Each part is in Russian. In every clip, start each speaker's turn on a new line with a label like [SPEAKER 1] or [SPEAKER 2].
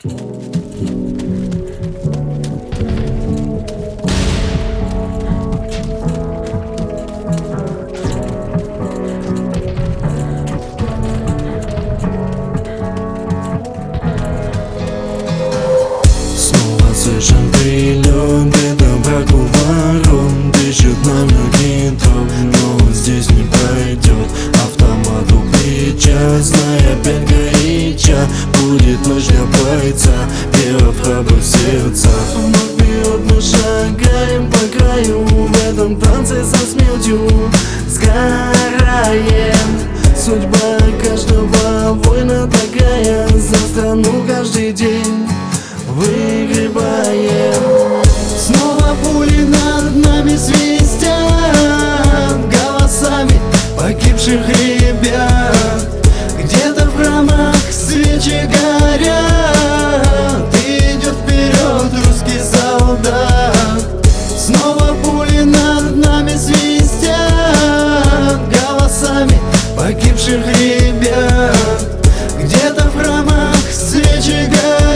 [SPEAKER 1] Слышен прилет, где-то браку ворон дышит на многие троп, но он здесь не пройдет. Автомат у плеча, зная опять горяча, будет ночь для бойца, веров храбрых сердца. Вновь вперед мы шагаем по краю, в этом танце со смертью сгораем. Судьба каждого воина такая, за страну каждый день выгребаем. Снова пули над нами свистят голосами погибших ребят. Где-то в храмах свечи горят, идет вперед русский солдат. Снова пули над нами свистят голосами погибших ребят. Где-то в храмах свечи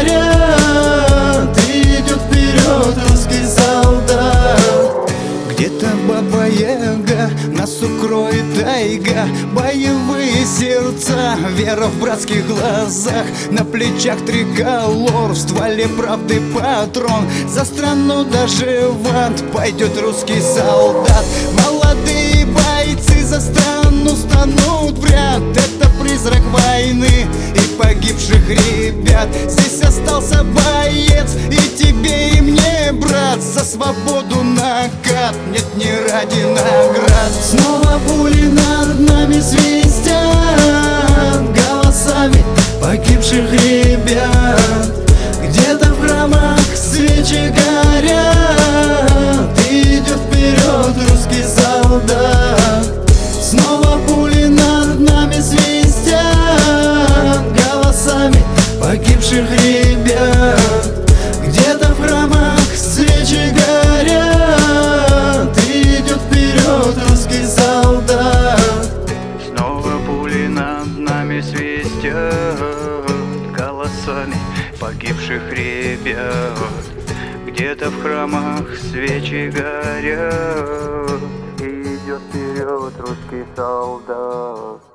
[SPEAKER 1] горят, идет вперед русский солдат. Где-то Баба Яга, нас укроет тайга, боевые сердца, вера в братских глазах, на плечах триколор, в стволе правды патрон. За страну даже в ад пойдет русский солдат. Молодые бойцы за страну станут в ряд. Это призрак войны и погибших ребят. Здесь остался боец, и тебе, и мне, брат, за свободу накат, нет, не ради наград. Снова пули над нами свистят голосами погибших ребят. Где-то в храмах свечи горят, идет вперед русский солдат. Снова пули над нами свистят голосами погибших ребят. Где-то в храмах свечи горят, идет вперед русский солдат.
[SPEAKER 2] Снова пули над нами свистят голосами погибших ребят. Где-то в храмах свечи горят, идет вперед русский солдат.